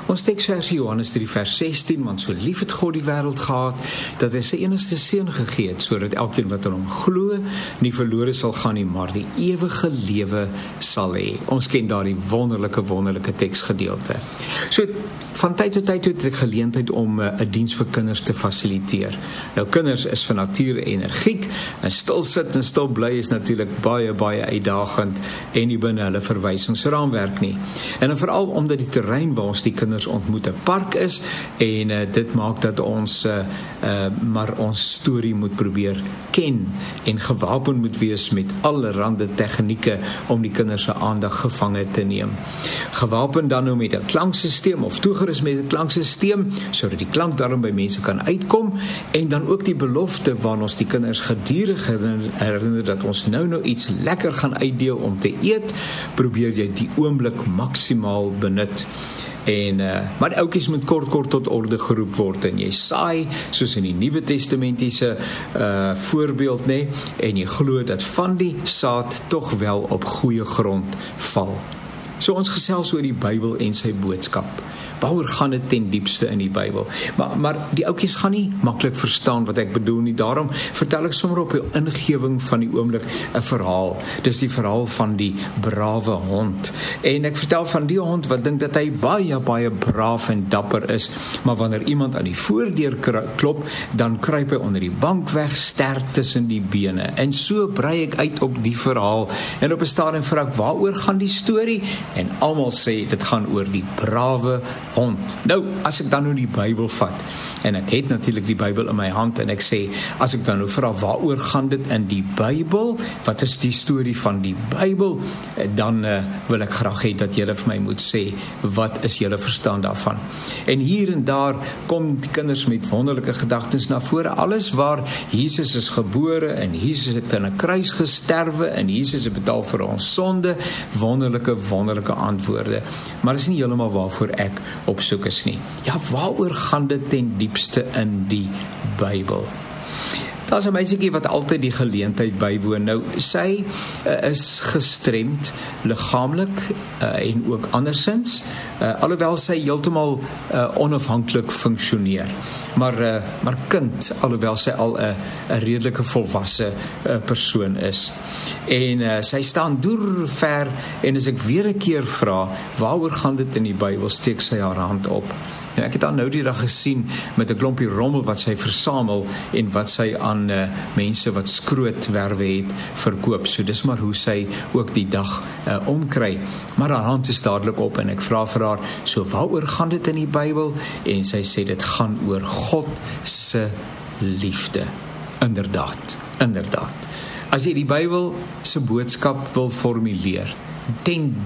Ons teksversie Johannes 3 vers 16, want so lief het God die wêreld gehad, dat hy sy enigste seun gegee het, sodat elkeen wat aan hom glo, nie verlore sal gaan nie, maar die ewige lewe sal hê. Ons ken daardie wonderlike teksgedeelte. So, van tyd tot tyd het ek geleentheid om 'n diens vir kinders te fasiliteer. Nou, kinders is van nature energiek, en stil sit en stil bly is natuurlik baie uitdagend en nie binne hulle verwysingsraamwerk nie. En veral omdat die terrein waar ons die kinders ontmoet 'n park is, en dit maak dat ons maar ons storie moet probeer ken en gewapen moet wees met allerhande tegnieke om die kinders se aandag gevange te neem. Gewapen dan nou met 'n klanksysteem of toegerus met 'n klanksysteem, sodat die klank daarom by mense kan uitkom, en dan ook die belofte waarna ons die kinders gedurig herinner dat ons nou iets lekker gaan uitdeel om te eet, probeer jy die oomblik maksimaal benut. Maar die oukies moet kort tot orde geroep word, en jy saai, soos in die Nuwe Testamentiese voorbeeld, en jy glo dat van die saad tog wel op goeie grond val. So ons gesels oor die Bybel en sy boodskap. Waaroor gaan dit ten diepste in die Bybel? Maar die oukies gaan nie maklik verstaan wat ek bedoel nie. Daarom vertel ek sommer op die ingewing van die oomblik 'n verhaal. Dis die verhaal van die brawe hond. En ek vertel van die hond wat dink dat hy baie braaf en dapper is, maar wanneer iemand aan die voordeur klop, dan kruip hy onder die bank weg, ster tussen die bene. En so brei ek uit op die verhaal. En op 'n stadium vra ek, waaroor gaan die storie? En almal sê dit gaan oor die brawe hond. Nou, as ek dan nou die Bybel vat, en ek het natuurlik die Bybel in my hand, en ek sê, as ek dan nou vra, waaroor gaan dit in die Bybel? Wat is die storie van die Bybel? Dan wil ek graag hê dat julle vir my moet sê, wat is julle verstaan daarvan? En hier en daar kom die kinders met wonderlike gedagtes na vore. Alles waar Jesus is gebore, en Jesus het in 'n kruis gesterwe, en Jesus het betaal vir ons sonde, wonderlike antwoorde. Maar is nie heeltemal waarvoor ek op soek is nie. Ja, waaroor gaan dit ten diepste in die Bybel? Daar's 'n meisietjie wat altyd die geleentheid bywoon. Nou, sy is gestremd, liggaamlik en ook andersins, alhoewel sy heeltemal onafhanklik funksioneer. Maar kind, alhoewel sy al 'n redelike volwasse persoon is. En sy staan deur ver, en as ek weer 'n keer vra, waaroor gaan dit in die Bybel, steek sy haar hand op. Nou, ek het haar nou die dag gesien met 'n klompie rommel wat sy versamel en wat sy aan mense wat skrootwerwe het verkoop. So dis maar hoe sy ook die dag omkry. Maar haar hand is dadelik op, en ek vra vir haar, so waaroor gaan dit in die Bybel? En sy sê dit gaan oor God se liefde. Inderdaad. As jy die Bybel se boodskap wil formuleer, ten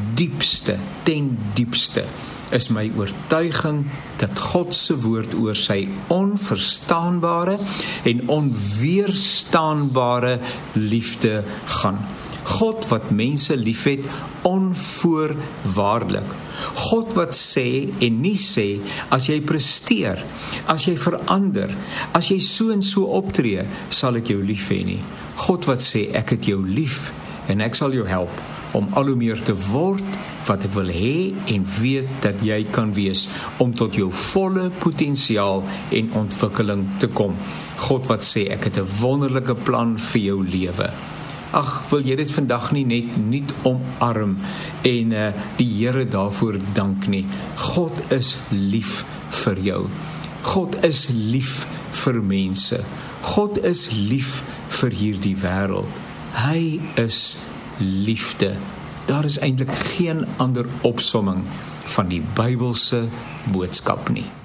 diepste is my oortuiging dat God se woord oor sy onverstaanbare en onweerstaanbare liefde gaan. God wat mense liefhet onvoorwaardelik. God wat sê en nie sê, as jy presteer, as jy verander, as jy so en so optree, sal ek jou lief hê nie. God wat sê, ek het jou lief en ek sal jou help om al hoe meer te word wat ek wil hê en weet dat jy kan wees, om tot jou volle potensiaal en ontwikkeling te kom. God wat sê, ek het 'n wonderlike plan vir jou lewe. Ag, wil jy dit vandag net omarm en die Here daarvoor dank nie. God is lief vir jou. God is lief vir mense. God is lief vir hierdie wêreld. Hy is liefde. Daar is eintlik geen ander opsomming van die Bybelse boodskap nie.